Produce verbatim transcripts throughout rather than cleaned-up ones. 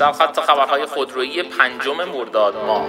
سرخط خبرهای خودرویی پنجم مرداد ماه.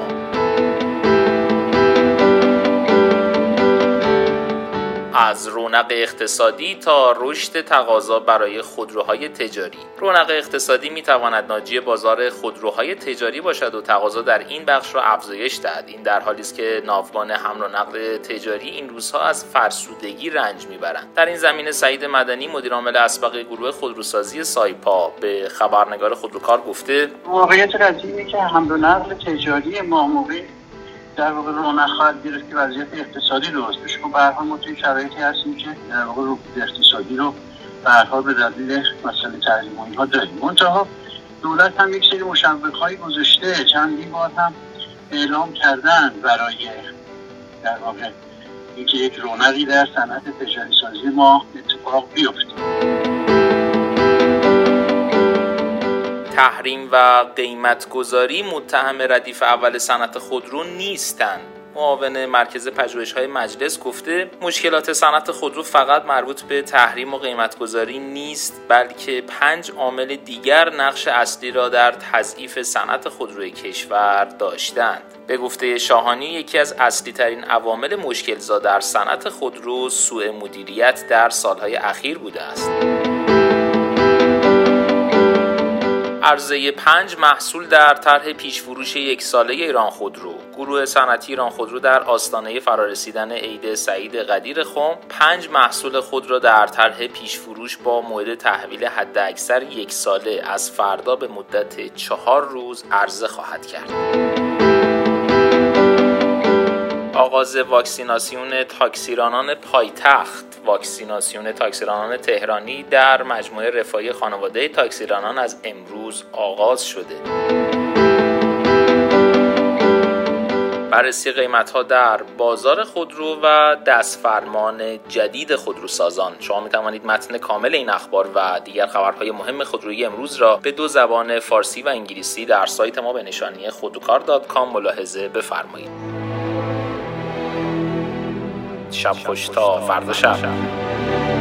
از رونق اقتصادی تا رشد تقاضا برای خودروهای تجاری. رونق اقتصادی میتواند ناجی بازار خودروهای تجاری باشد و تقاضا در این بخش را افزایش دهد. این در حالی است که ناوگان حمل و نقل تجاری این روزها از فرسودگی رنج میبرند. در این زمینه سعید مدنی مدیر عامل اسبق گروه خودروسازی سایپا به خبرنگار خودروکار گفته واقعیت قضیه که حمل و نقل تجاری ما موقع در واقع رونق خواهد گرفت که وضعیت اقتصادی درست بشه. خب به هر حال ما توی شرایطی هستیم که در واقع رکود اقتصادی رو به هر حال به دلیل مسئله تحریم و اینها داریم. منتها دولت هم یک سری مشوق‌هایی گذاشته، چندین بار هم اعلام کردن برای در واقع اینکه یک رونقی در صنعت تجاری سازی ما اتفاق بیفته. تحریم و قیمت‌گذاری متهم ردیف اول صنعت خودرو نیستند. معاون مرکز پژوهش‌های مجلس گفته مشکلات صنعت خودرو فقط مربوط به تحریم و قیمت‌گذاری نیست، بلکه پنج عامل دیگر نقش اصلی را در تضعیف صنعت خودروی کشور داشتند. به گفته شاهانی یکی از اصلی ترین عوامل مشکل‌زا در صنعت خودرو سوء مدیریت در سالهای اخیر بوده است. عرضه پنج محصول در طرح پیشفروش یک ساله ایران خودرو. گروه صنعتی ایران خودرو در آستانه فرارسیدن عید سعید قدیر خم پنج محصول خود را در طرح پیشفروش با موعد تحویل حداکثر یک ساله از فردا به مدت چهار روز عرضه خواهد کرد. آغاز واکسیناسیون تاکسیرانان پایتخت. واکسیناسیون تاکسیرانان تهرانی در مجموعه رفاهی خانواده تاکسیرانان از امروز آغاز شده. بررسی قیمت‌ها در بازار خودرو و دستفرمان جدید خودروسازان. شما می‌توانید متن کامل این اخبار و دیگر خبرهای مهم خودرویی امروز را به دو زبان فارسی و انگلیسی در سایت ما به نشانی خودروکار دات کام ملاحظه بفرمایید. شب خوش تا فردا شب.